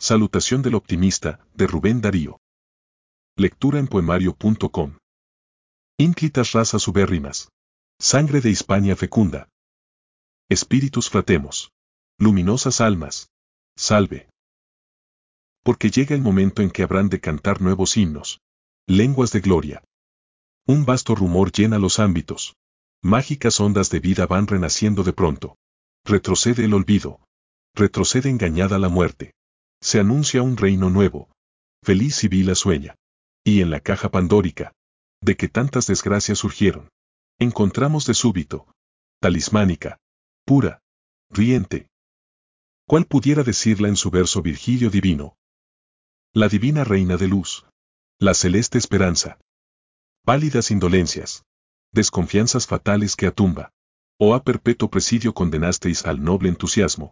Salutación del optimista, de Rubén Darío. Lectura en poemario.com. Ínclitas razas ubérrimas. Sangre de Hispania fecunda. Espíritus fratemos. Luminosas almas. Salve. Porque llega el momento en que habrán de cantar nuevos himnos. Lenguas de gloria. Un vasto rumor llena los ámbitos. Mágicas ondas de vida van renaciendo de pronto. Retrocede el olvido. Retrocede engañada la muerte. Se anuncia un reino nuevo. Feliz Sibila sueña. Y en la caja pandórica, de que tantas desgracias surgieron, encontramos de súbito, talismánica, pura, riente. ¿Cuál pudiera decirla en su verso Virgilio divino? La divina reina de luz. La celeste esperanza. Pálidas indolencias. Desconfianzas fatales que a tumba. O a perpetuo presidio condenasteis al noble entusiasmo.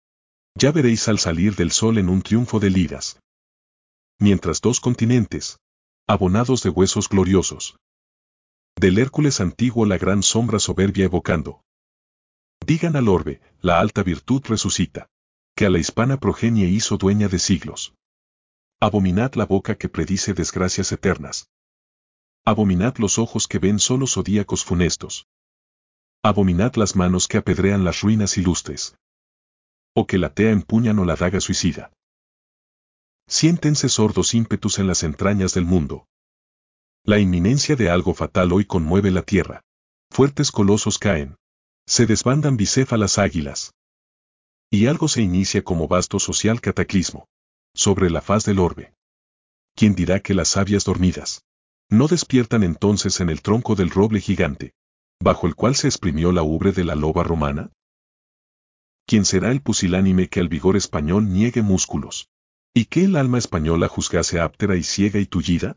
Ya veréis al salir del sol en un triunfo de liras. Mientras dos continentes, abonados de huesos gloriosos. Del Hércules antiguo la gran sombra soberbia evocando. Digan al orbe, la alta virtud resucita, que a la hispana progenie hizo dueña de siglos. Abominad la boca que predice desgracias eternas. Abominad los ojos que ven solo zodíacos funestos. Abominad las manos que apedrean las ruinas ilustres. O que la tea empuñan o la daga suicida. Siéntense sordos ímpetus en las entrañas del mundo. La inminencia de algo fatal hoy conmueve la tierra. Fuertes colosos caen. Se desbandan bicéfalas águilas. Y algo se inicia como vasto social cataclismo. Sobre la faz del orbe. ¿Quién dirá que las sabias dormidas no despiertan entonces en el tronco del roble gigante, bajo el cual se exprimió la ubre de la loba romana? ¿Quién será el pusilánime que al vigor español niegue músculos? ¿Y que el alma española juzgase áptera y ciega y tullida?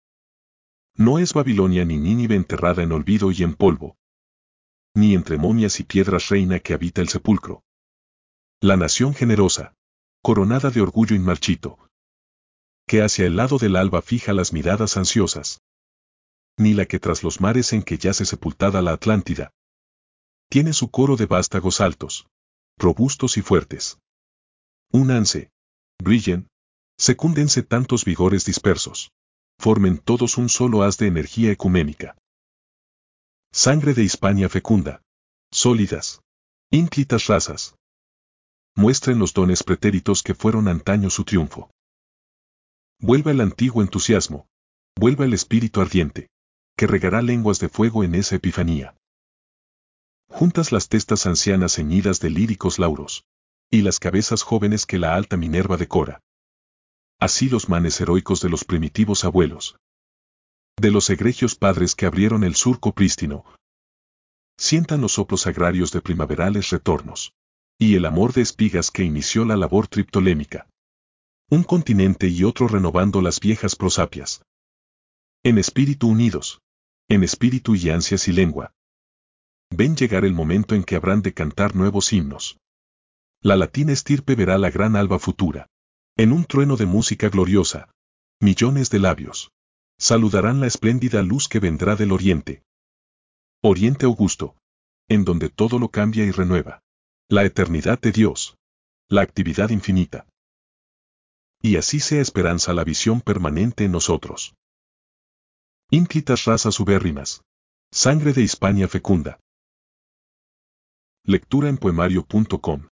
No es Babilonia ni Nínive enterrada en olvido y en polvo. Ni entre momias y piedras reina que habita el sepulcro. La nación generosa, coronada de orgullo inmarchito, que hacia el lado del alba fija las miradas ansiosas. Ni la que tras los mares en que yace sepultada la Atlántida, tiene su coro de vástagos altos, robustos y fuertes. Únanse, brillen, secúndense tantos vigores dispersos. Formen todos un solo haz de energía ecuménica. Sangre de Hispania fecunda. Sólidas. Ínclitas razas. Muestren los dones pretéritos que fueron antaño su triunfo. Vuelva el antiguo entusiasmo. Vuelva el espíritu ardiente, que regará lenguas de fuego en esa epifanía. Juntas las testas ancianas ceñidas de líricos lauros, y las cabezas jóvenes que la alta Minerva decora. Así los manes heroicos de los primitivos abuelos. De los egregios padres que abrieron el surco prístino. Sientan los soplos agrarios de primaverales retornos. Y el amor de espigas que inició la labor triptolémica. Un continente y otro renovando las viejas prosapias. En espíritu unidos. En espíritu y ansias y lengua. Ven llegar el momento en que habrán de cantar nuevos himnos. La latina estirpe verá la gran alba futura. En un trueno de música gloriosa, millones de labios saludarán la espléndida luz que vendrá del oriente. Oriente augusto, en donde todo lo cambia y renueva. La eternidad de Dios. La actividad infinita. Y así sea esperanza la visión permanente en nosotros. Ínclitas razas ubérrimas. Sangre de Hispania fecunda. Lectura en poemario.com